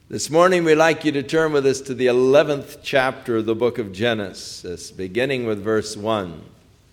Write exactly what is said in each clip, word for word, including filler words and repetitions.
This morning we'd like you to turn with us to the eleventh chapter of the book of Genesis, beginning with verse one.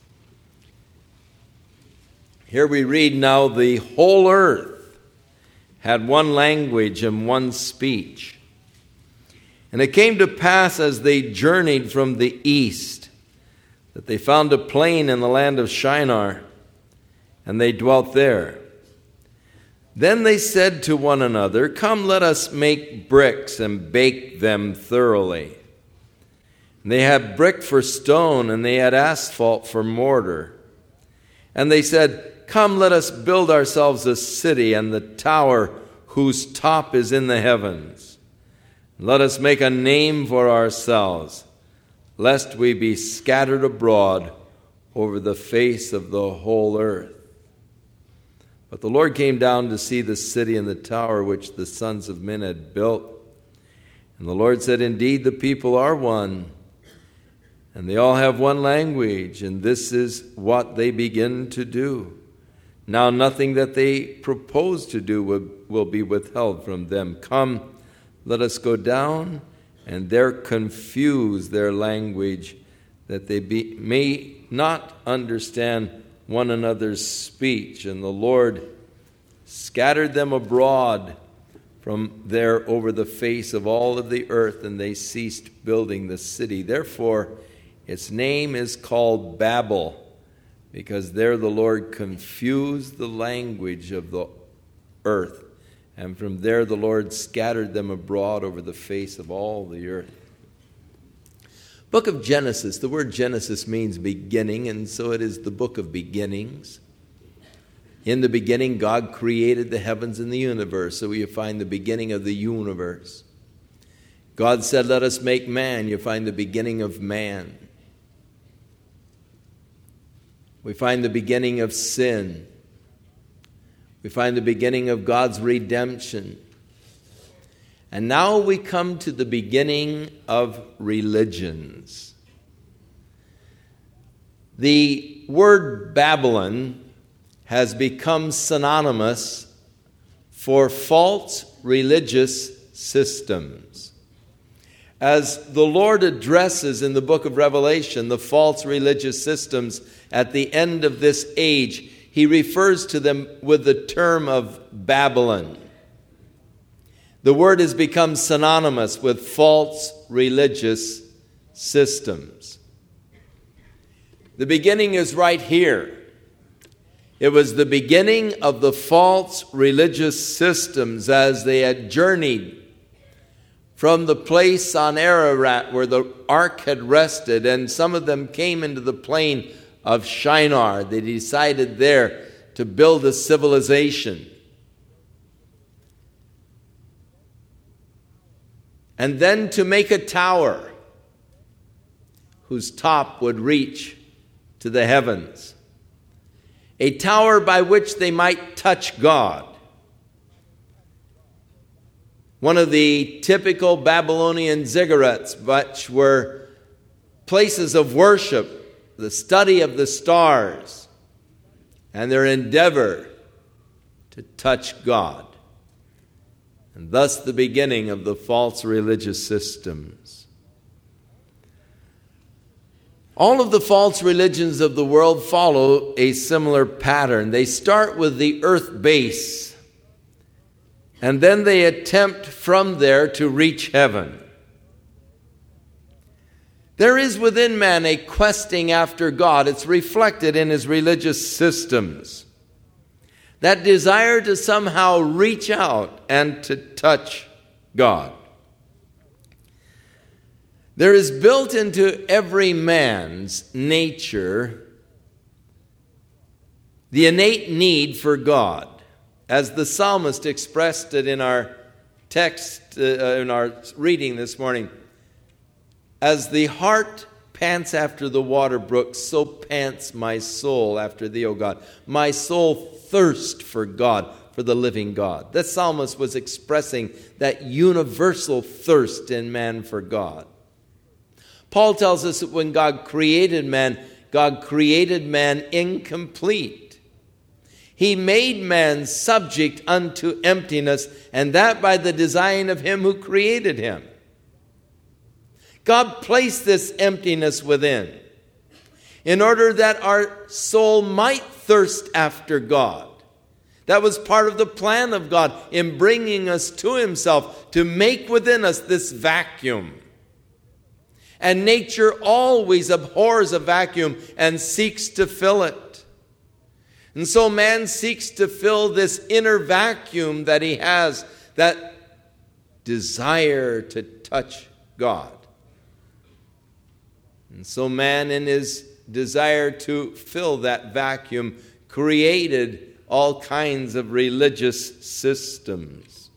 Here we read, "Now the whole earth had one language and one speech. And it came to pass as they journeyed from the east, that they found a plain in the land of Shinar, and they dwelt there. Then they said to one another, 'Come, let us make bricks and bake them thoroughly.' And they had brick for stone, and they had asphalt for mortar. And they said, 'Come, let us build ourselves a city, and the tower whose top is in the heavens. Let us make a name for ourselves, lest we be scattered abroad over the face of the whole earth.' But the Lord came down to see the city and the tower which the sons of men had built. And the Lord said, 'Indeed, the people are one, and they all have one language, and this is what they begin to do. Now nothing that they propose to do will, will be withheld from them. Come, let us go down and there confuse their language, that they be, may not understand one another's speech.' And the Lord scattered them abroad from there over the face of all of the earth, and they ceased building the city. Therefore, its name is called Babel, because there the Lord confused the language of the earth. And from there the Lord scattered them abroad over the face of all the earth." Book of Genesis, the word Genesis means beginning, and so it is the book of beginnings. In the beginning, God created the heavens and the universe, so you find the beginning of the universe. God said, "Let us make man," you find the beginning of man. We find the beginning of sin. We find the beginning of God's redemption. And now we come to the beginning of religions. The word Babylon has become synonymous for false religious systems. As the Lord addresses in the book of Revelation the false religious systems at the end of this age, he refers to them with the term of Babylon. The word has become synonymous with false religious systems. The beginning is right here. It was the beginning of the false religious systems as they had journeyed from the place on Ararat where the ark had rested, and some of them came into the plain of Shinar. They decided there to build a civilization. And then to make a tower whose top would reach to the heavens. A tower by which they might touch God. One of the typical Babylonian ziggurats, which were places of worship, the study of the stars, and their endeavor to touch God. And thus the beginning of the false religious systems. All of the false religions of the world follow a similar pattern. They start with the earth base, and then they attempt from there to reach heaven. There is within man a questing after God. It's reflected in his religious systems. That desire to somehow reach out and to touch God. There is built into every man's nature the innate need for God. As the psalmist expressed it in our text, uh, in our reading this morning, "As the hart pants after the water brook, so pants my soul after thee, O God. My soul thirsts for God, for the living God." The psalmist was expressing that universal thirst in man for God. Paul tells us that when God created man, God created man incomplete. He made man subject unto emptiness, and that by the design of him who created him. God placed this emptiness within in order that our soul might thirst after God. That was part of the plan of God in bringing us to himself, to make within us this vacuum. And nature always abhors a vacuum and seeks to fill it. And so man seeks to fill this inner vacuum that he has, that desire to touch God. And so man, in his desire to fill that vacuum, created all kinds of religious systems.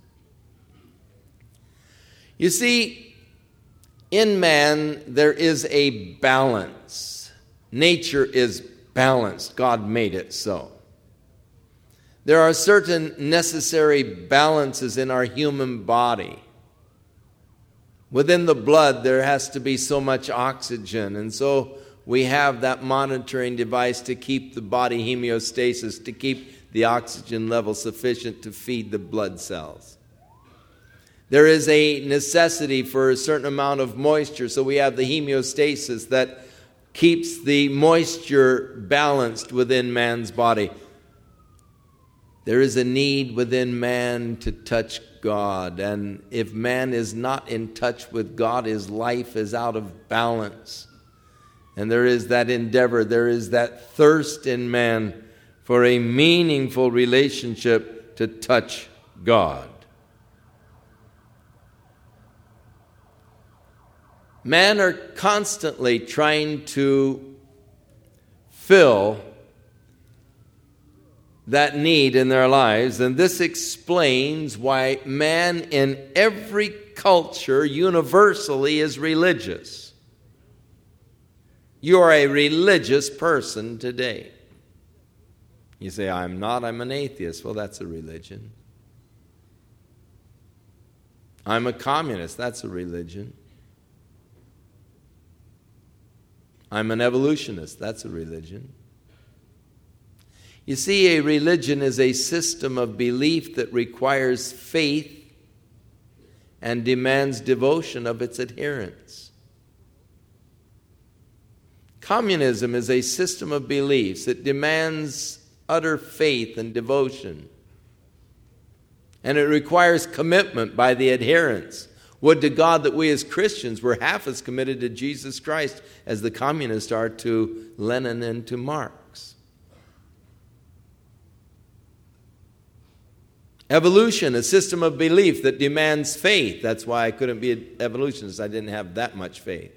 You see, in man there is a balance. Nature is balanced. God made it so. There are certain necessary balances in our human body. Within the blood there has to be so much oxygen, and so we have that monitoring device to keep the body homeostasis, to keep the oxygen level sufficient to feed the blood cells. There is a necessity for a certain amount of moisture, so we have the homeostasis that keeps the moisture balanced within man's body. There is a need within man to touch God, and if man is not in touch with God, his life is out of balance. And there is that endeavor, there is that thirst in man for a meaningful relationship to touch God. Men are constantly trying to fill that need in their lives, and this explains why man in every culture universally is religious. You are a religious person today. You say, I'm not, I'm an atheist. Well, that's a religion. I'm a communist. That's a religion. I'm an evolutionist. That's a religion. You see, a religion is a system of belief that requires faith and demands devotion of its adherents. Communism is a system of beliefs that demands utter faith and devotion. And it requires commitment by the adherents. Would to God that we as Christians were half as committed to Jesus Christ as the communists are to Lenin and to Marx. Evolution, a system of belief that demands faith. That's why I couldn't be an evolutionist. I didn't have that much faith.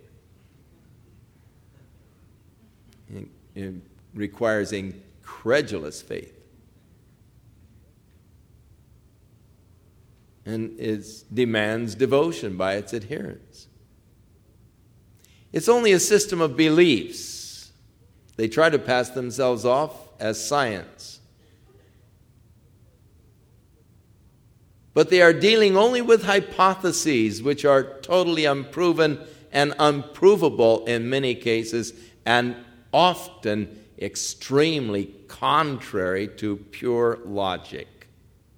It, it requires incredulous faith. And it demands devotion by its adherents. It's only a system of beliefs. They try to pass themselves off as science. But they are dealing only with hypotheses which are totally unproven and unprovable in many cases, and often extremely contrary to pure logic.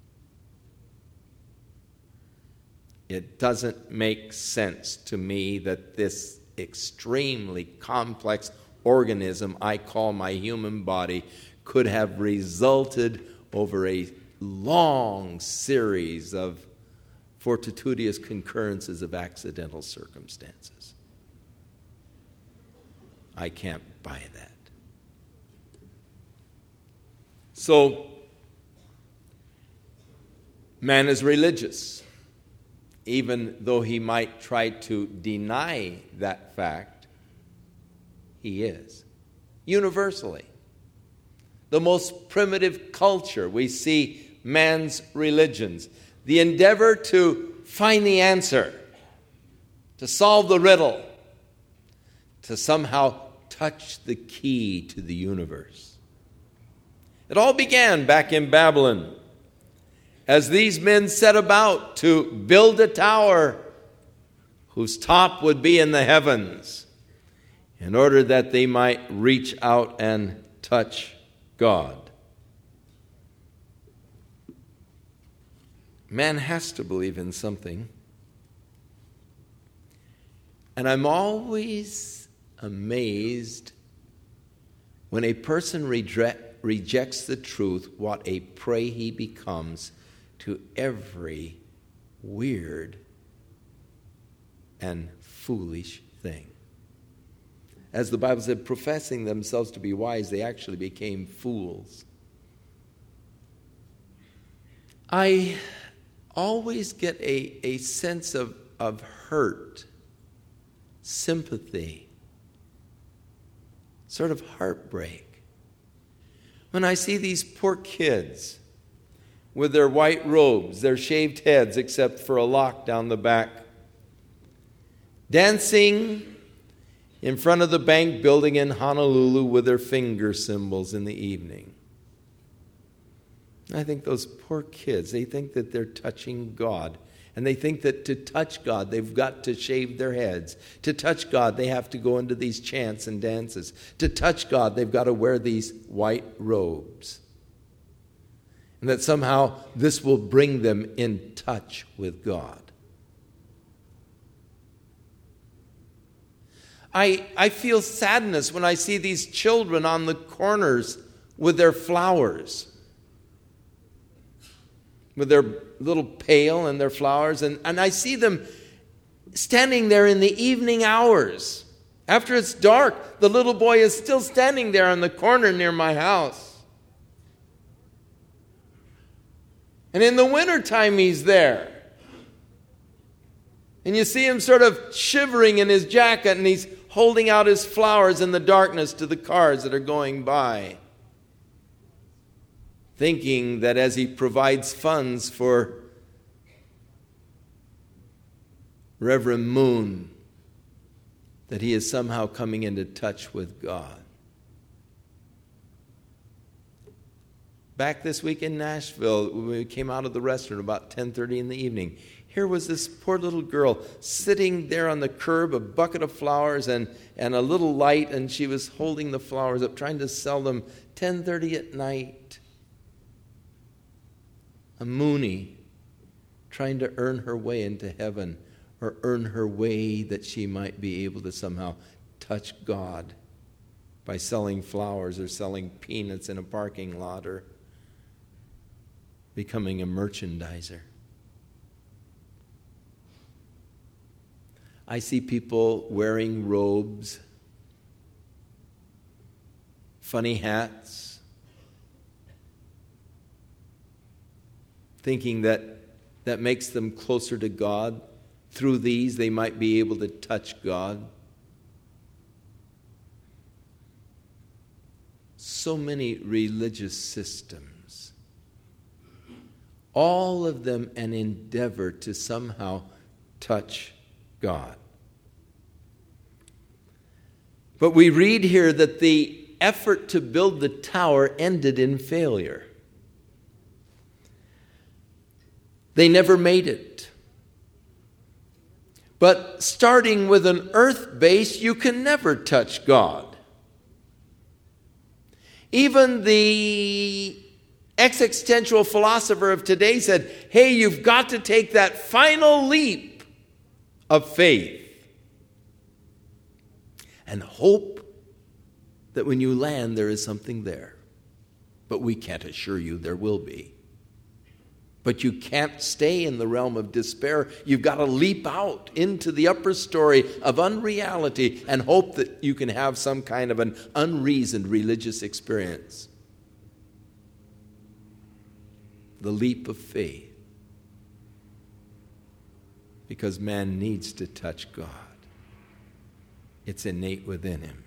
It doesn't make sense to me that this extremely complex organism I call my human body could have resulted over a long series of fortuitous concurrences of accidental circumstances. I can't buy that. So, man is religious. Even though he might try to deny that fact, he is. Universally. The most primitive culture, we see man's religions. The endeavor to find the answer, to solve the riddle, to somehow touch the key to the universe. It all began back in Babylon, as these men set about to build a tower whose top would be in the heavens, in order that they might reach out and touch God. Man has to believe in something. And I'm always amazed when a person reject, rejects the truth, what a prey he becomes to every weird and foolish thing. As the Bible said, professing themselves to be wise, they actually became fools. I always get a, a sense of, of hurt, sympathy, sort of heartbreak when I see these poor kids with their white robes, their shaved heads except for a lock down the back, dancing in front of the bank building in Honolulu with their finger cymbals in the evening. I think those poor kids, they think that they're touching God. And they think that to touch God, they've got to shave their heads. To touch God, they have to go into these chants and dances. To touch God, they've got to wear these white robes. And that somehow this will bring them in touch with God. I, I feel sadness when I see these children on the corners with their flowers, with their little pail and their flowers, and, and I see them standing there in the evening hours. After it's dark, the little boy is still standing there on the corner near my house. And in the wintertime, he's there. And you see him sort of shivering in his jacket, and he's holding out his flowers in the darkness to the cars that are going by, thinking that as he provides funds for Reverend Moon, that he is somehow coming into touch with God. Back this week in Nashville, when we came out of the restaurant about ten thirty in the evening, here was this poor little girl sitting there on the curb, a bucket of flowers and, and a little light, and she was holding the flowers up, trying to sell them ten thirty at night. A Moonie trying to earn her way into heaven, or earn her way that she might be able to somehow touch God by selling flowers or selling peanuts in a parking lot or becoming a merchandiser. I see people wearing robes, funny hats, thinking that that makes them closer to God. Through these, they might be able to touch God. So many religious systems, all of them an endeavor to somehow touch God. But we read here that the effort to build the tower ended in failure. They never made it. But starting with an earth base, you can never touch God. Even the existential philosopher of today said, hey, you've got to take that final leap of faith and hope that when you land, there is something there. But we can't assure you there will be. But you can't stay in the realm of despair. You've got to leap out into the upper story of unreality and hope that you can have some kind of an unreasoned religious experience. The leap of faith. Because man needs to touch God. It's innate within him.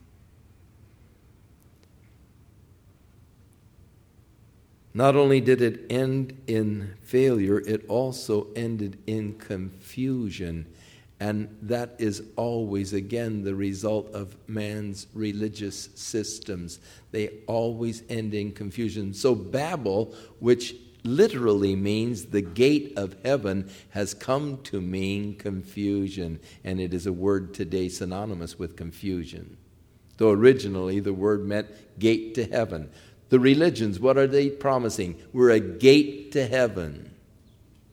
Not only did it end in failure, it also ended in confusion. And that is always, again, the result of man's religious systems. They always end in confusion. So Babel, which literally means the gate of heaven, has come to mean confusion. And it is a word today synonymous with confusion. Though originally the word meant gate to heaven. The religions, what are they promising? We're a gate to heaven.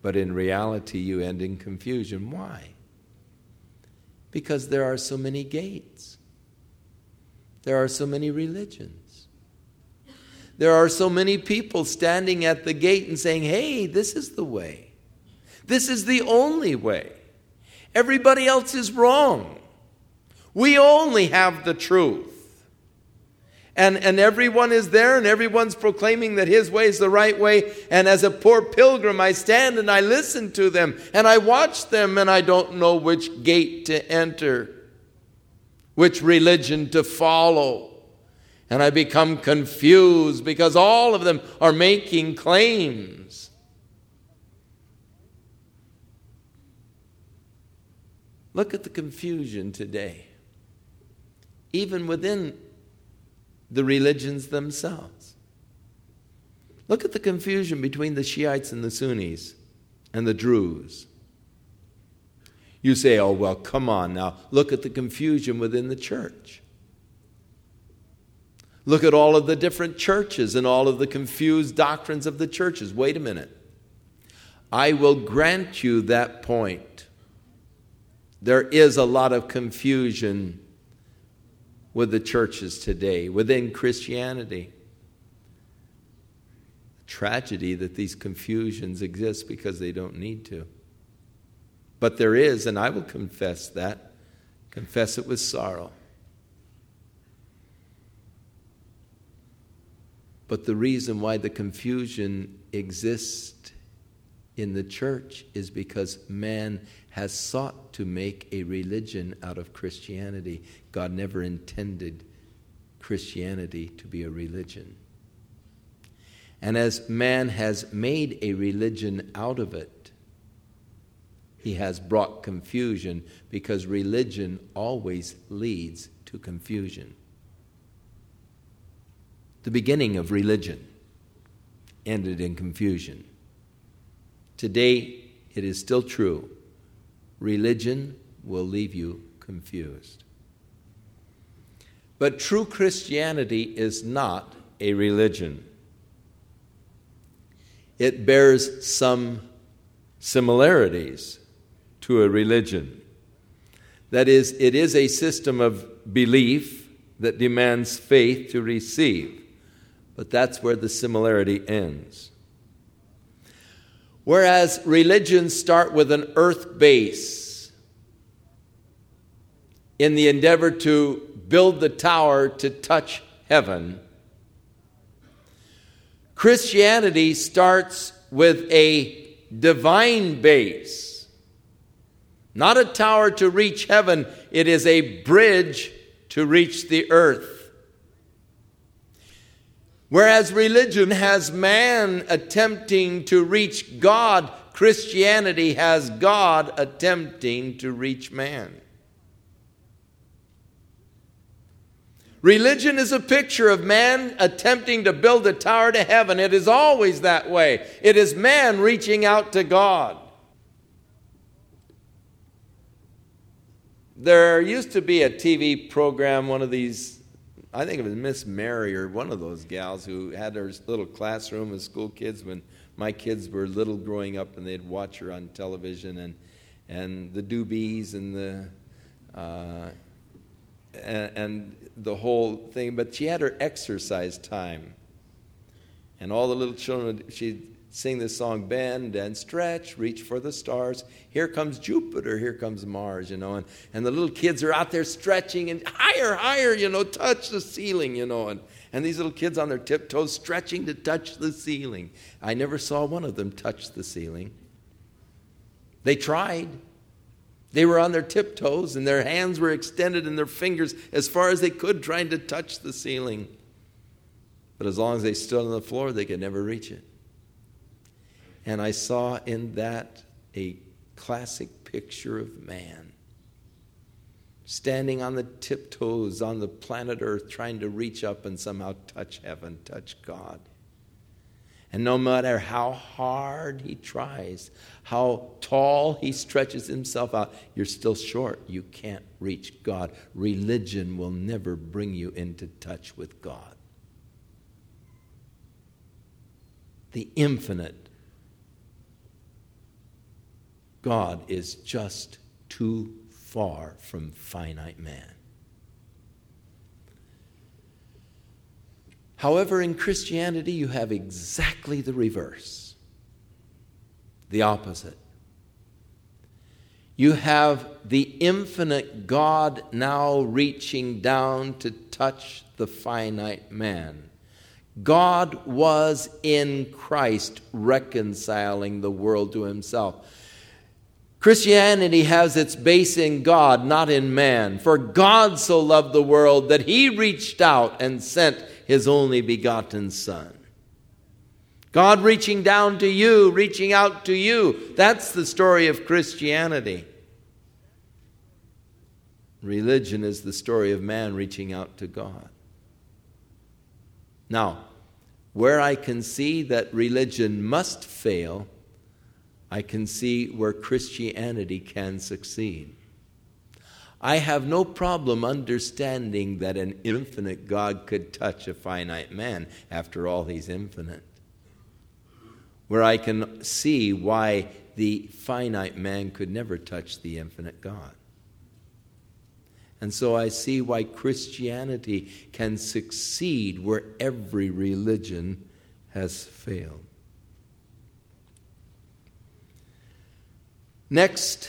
but in reality you end in confusion. Why? Because there are so many gates. There are so many religions. There are so many people standing at the gate and saying, hey, this is the way. This is the only way. Everybody else is wrong. We only have the truth. And, and everyone is there and everyone's proclaiming that his way is the right way. And as a poor pilgrim, I stand and I listen to them and I watch them and I don't know which gate to enter, which religion to follow. And I become confused because all of them are making claims. Look at the confusion today, even within the religions themselves. Look at the confusion between the Shiites and the Sunnis and the Druze. You say, oh, well, come on now. Look at the confusion within the church. Look at all of the different churches and all of the confused doctrines of the churches. Wait a minute. I will grant you that point. There is a lot of confusion with the churches today, within Christianity. Tragedy that these confusions exist because they don't need to. But there is, and I will confess that, confess it with sorrow. But the reason why the confusion exists in the church is because man has sought to make a religion out of Christianity. God never intended Christianity to be a religion. And as man has made a religion out of it, he has brought confusion, because religion always leads to confusion. The beginning of religion ended in confusion. Today, it is still true. Religion will leave you confused. But true Christianity is not a religion. It bears some similarities to a religion. That is, it is a system of belief that demands faith to receive. But that's where the similarity ends. Whereas religions start with an earth base in the endeavor to build the tower to touch heaven, Christianity starts with a divine base. Not a tower to reach heaven, it is a bridge to reach the earth. Whereas religion has man attempting to reach God, Christianity has God attempting to reach man. Religion is a picture of man attempting to build a tower to heaven. It is always that way. It is man reaching out to God. There used to be a T V program, one of these, I think it was Miss Mary or one of those gals who had her little classroom with school kids when my kids were little growing up, and they'd watch her on television, and and the doobies and the uh, and, and the whole thing. But she had her exercise time, and all the little children, she'd sing this song, bend and stretch, reach for the stars. Here comes Jupiter, here comes Mars, you know. And, and the little kids are out there stretching and higher, higher, you know, touch the ceiling, you know. And, and these little kids on their tiptoes stretching to touch the ceiling. I never saw one of them touch the ceiling. They tried. They were on their tiptoes and their hands were extended and their fingers as far as they could trying to touch the ceiling. But as long as they stood on the floor, they could never reach it. And I saw in that a classic picture of man standing on the tiptoes on the planet Earth, trying to reach up and somehow touch heaven, touch God. And no matter how hard he tries, how tall he stretches himself out, you're still short. You can't reach God. Religion will never bring you into touch with God. The infinite God is just too far from finite man. However, in Christianity, you have exactly the reverse, the opposite. You have the infinite God now reaching down to touch the finite man. God was in Christ reconciling the world to himself. Christianity has its base in God, not in man. For God so loved the world that he reached out and sent his only begotten Son. God reaching down to you, reaching out to you. That's the story of Christianity. Religion is the story of man reaching out to God. Now, where I can see that religion must fail, I can see where Christianity can succeed. I have no problem understanding that an infinite God could touch a finite man. After all, he's infinite. Where I can see why the finite man could never touch the infinite God. And so I see why Christianity can succeed where every religion has failed. Next,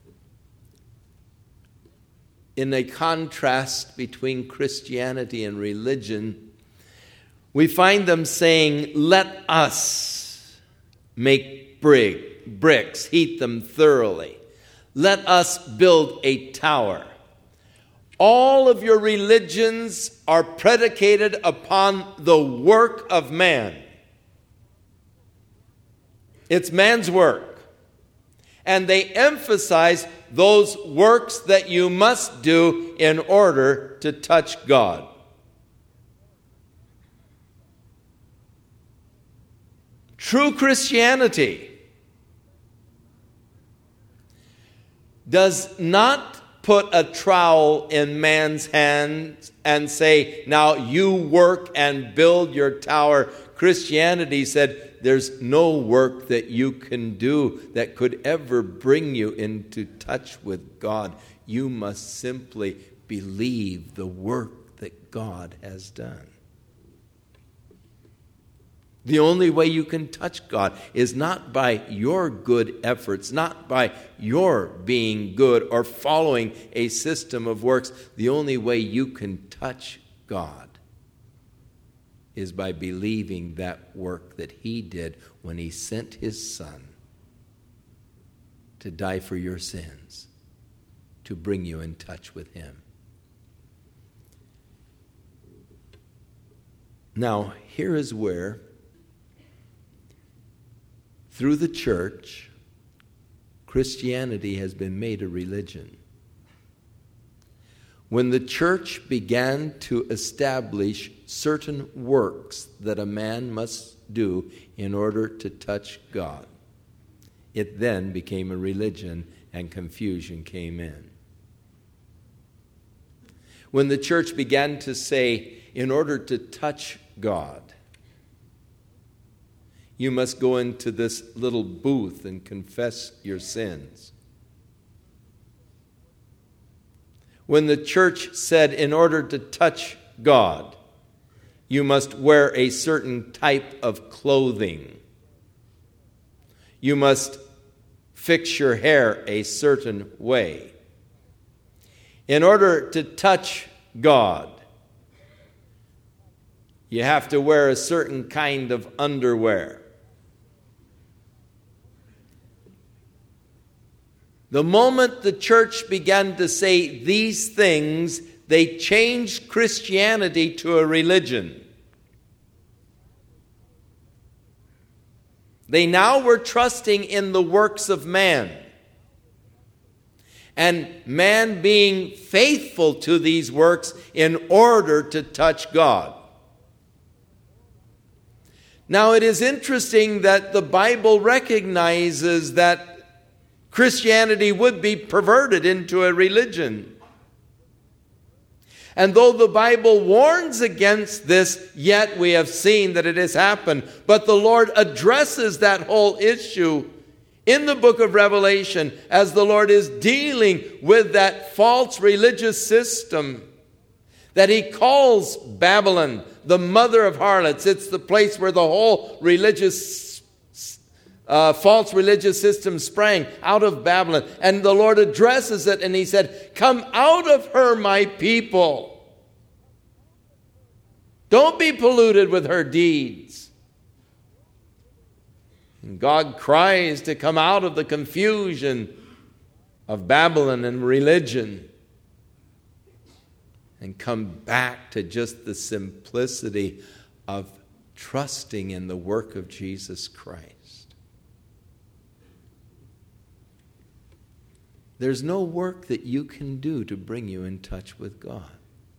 in a contrast between Christianity and religion, we find them saying, let us make brick, bricks, heat them thoroughly. Let us build a tower. All of your religions are predicated upon the work of man. It's man's work. And they emphasize those works that you must do in order to touch God. True Christianity does not put a trowel in man's hands and say, now you work and build your tower. Christianity said, there's no work that you can do that could ever bring you into touch with God. You must simply believe the work that God has done. The only way you can touch God is not by your good efforts, not by your being good or following a system of works. The only way you can touch God is by believing that work that he did when he sent his Son to die for your sins, to bring you in touch with him. Now, here is where, through the church, Christianity has been made a religion. When the church began to establish certain works that a man must do in order to touch God, it then became a religion and confusion came in. When the church began to say, in order to touch God, you must go into this little booth and confess your sins. When the church said, in order to touch God, you must wear a certain type of clothing. You must fix your hair a certain way. In order to touch God, you have to wear a certain kind of underwear. The moment the church began to say these things, they changed Christianity to a religion. They now were trusting in the works of man, and man being faithful to these works in order to touch God. Now, it is interesting that the Bible recognizes that Christianity would be perverted into a religion. And though the Bible warns against this, yet we have seen that it has happened. But the Lord addresses that whole issue in the book of Revelation as the Lord is dealing with that false religious system that he calls Babylon, the mother of harlots. It's the place where the whole religious, uh, false religious system sprang out of Babylon. And the Lord addresses it and he said, "Come out of her, my people. Don't be polluted with her deeds." And God cries to come out of the confusion of Babylon and religion and come back to just the simplicity of trusting in the work of Jesus Christ. There's no work that you can do to bring you in touch with God.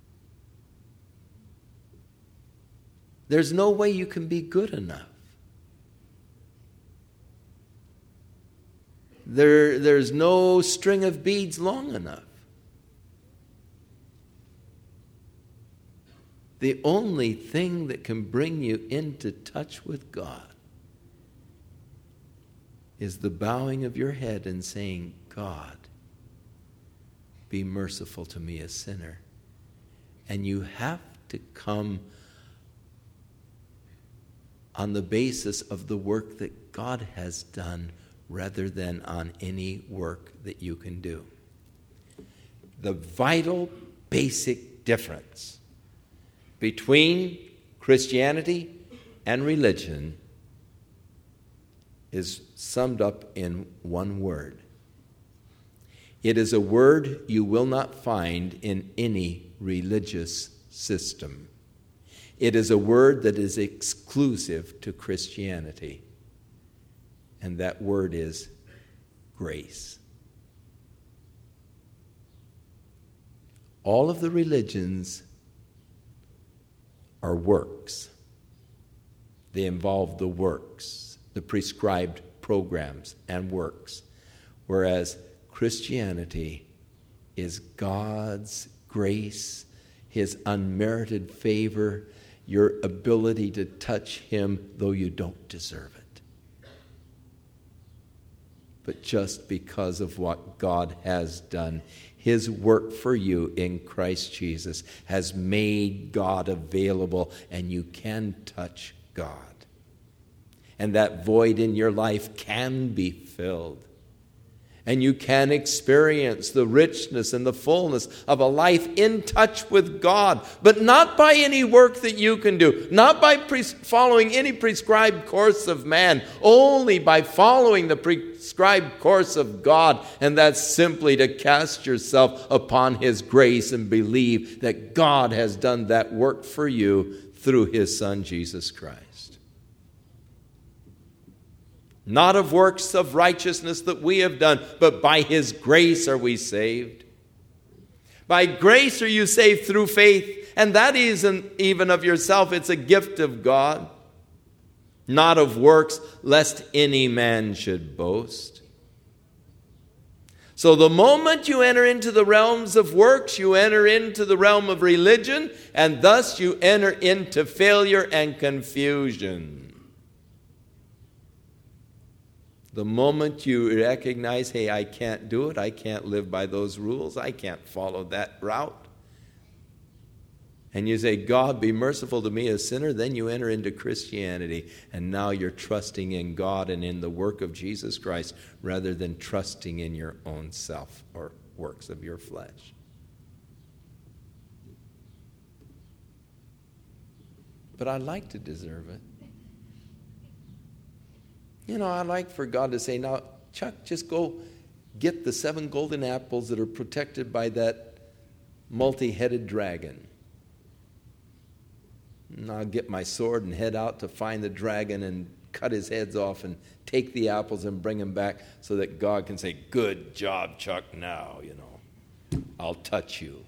There's no way you can be good enough. There, there's no string of beads long enough. The only thing that can bring you into touch with God is the bowing of your head and saying, "God, be merciful to me, a sinner." And you have to come on the basis of the work that God has done rather than on any work that you can do. The vital, basic difference between Christianity and religion is summed up in one word. It is a word you will not find in any religious system. It is a word that is exclusive to Christianity. And that word is grace. All of the religions are works. They involve the works, the prescribed programs and works. Whereas Christianity is God's grace, His unmerited favor, your ability to touch Him though you don't deserve it. But just because of what God has done, His work for you in Christ Jesus has made God available, and you can touch God. And that void in your life can be filled. And you can experience the richness and the fullness of a life in touch with God, but not by any work that you can do, not by pre- following any prescribed course of man, only by following the prescribed course of God, and that's simply to cast yourself upon His grace and believe that God has done that work for you through His Son, Jesus Christ. Not of works of righteousness that we have done, but by His grace are we saved. By grace are you saved through faith, and that isn't even of yourself, it's a gift of God. Not of works, lest any man should boast. So the moment you enter into the realms of works, you enter into the realm of religion, and thus you enter into failure and confusion. The moment you recognize, hey, I can't do it, I can't live by those rules, I can't follow that route, and you say, God, be merciful to me, a sinner, then you enter into Christianity, and now you're trusting in God and in the work of Jesus Christ rather than trusting in your own self or works of your flesh. But I'd like to deserve it. You know, I'd like for God to say, now, Chuck, just go get the seven golden apples that are protected by that multi-headed dragon. And I'll get my sword and head out to find the dragon and cut his heads off and take the apples and bring them back so that God can say, good job, Chuck, now, you know, I'll touch you.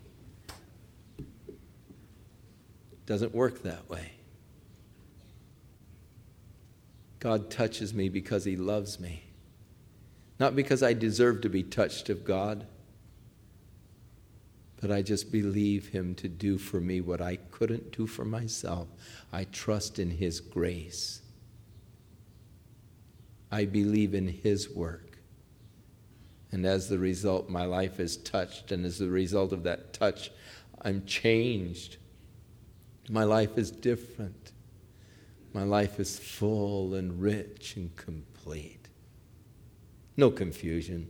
It doesn't work that way. God touches me because He loves me. Not because I deserve to be touched of God, but I just believe Him to do for me what I couldn't do for myself. I trust in His grace. I believe in his work. And as the result, my life is touched. And as a result of that touch, I'm changed. My life is different. My life is full and rich and complete. No confusion.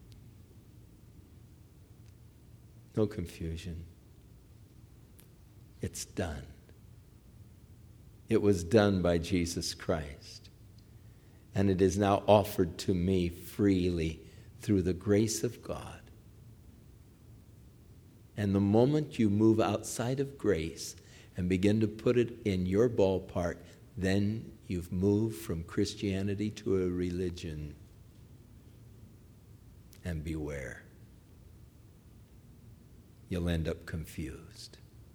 No confusion. It's done. It was done by Jesus Christ. And it is now offered to me freely through the grace of God. And the moment you move outside of grace and begin to put it in your ballpark, then you've moved from Christianity to a religion. And beware. You'll end up confused.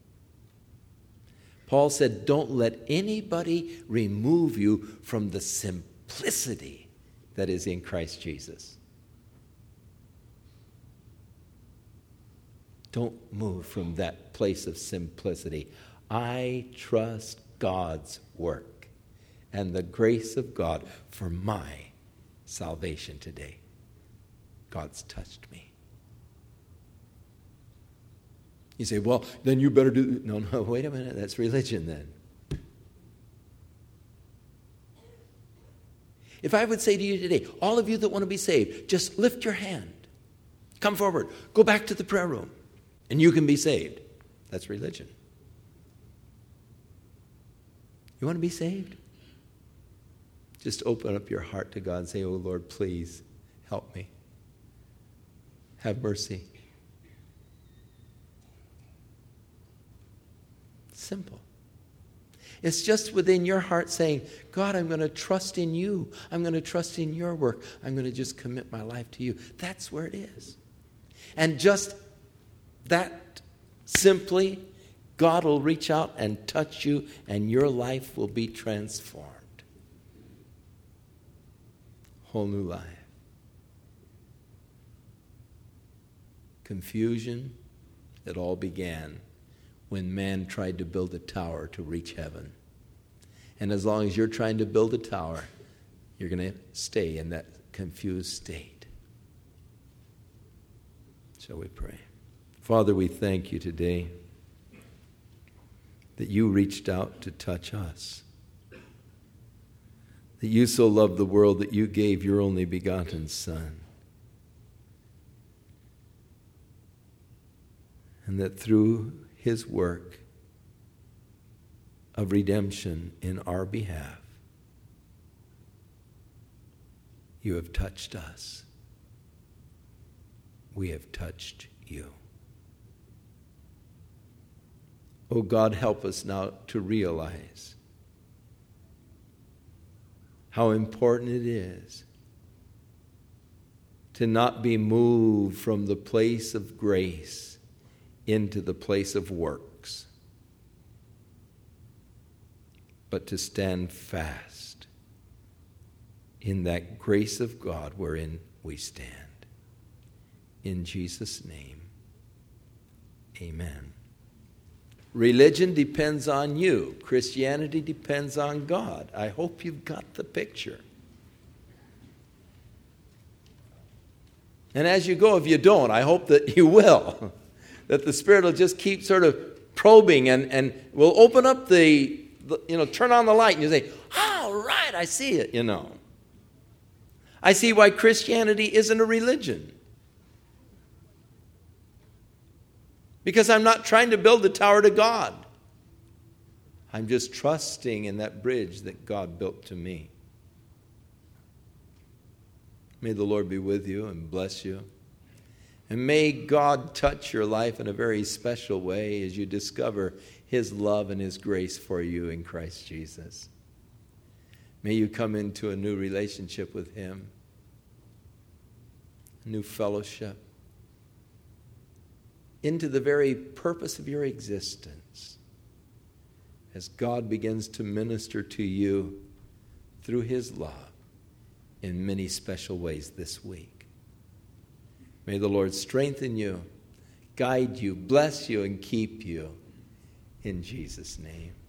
Paul said, don't let anybody remove you from the simplicity that is in Christ Jesus. Don't move from that place of simplicity. I trust God's work and the grace of God for my salvation today. God's touched me. You say, well, then you better do... No, no, wait a minute. That's religion then. If I would say to you today, all of you that want to be saved, just lift your hand. Come forward. Go back to the prayer room. And you can be saved. That's religion. You want to be saved? Just open up your heart to God and say, oh, Lord, please help me. Have mercy. Simple. It's just within your heart saying, God, I'm going to trust in you. I'm going to trust in your work. I'm going to just commit my life to you. That's where it is. And just that simply, God will reach out and touch you, and your life will be transformed. Whole new life. Confusion, it all began when man tried to build a tower to reach heaven. And as long as you're trying to build a tower, you're going to stay in that confused state. Shall we pray? Father, we thank you today that you reached out to touch us. That you so loved the world that you gave your only begotten Son. And that through his work of redemption in our behalf, you have touched us. We have touched you. Oh God, help us now to realize how important it is to not be moved from the place of grace into the place of works, but to stand fast in that grace of God wherein we stand. In Jesus' name, amen. Religion depends on you. Christianity depends on God. I hope you've got the picture. And as you go, if you don't, I hope that you will. That the Spirit will just keep sort of probing and, and will open up the, the, you know, turn on the light and you say, oh, right, I see it, you know. I see why Christianity isn't a religion. Because I'm not trying to build a tower to God. I'm just trusting in that bridge that God built to me. May the Lord be with you and bless you. And may God touch your life in a very special way as you discover his love and his grace for you in Christ Jesus. May you come into a new relationship with him, a new fellowship, into the very purpose of your existence as God begins to minister to you through his love in many special ways this week. May the Lord strengthen you, guide you, bless you, and keep you in Jesus' name.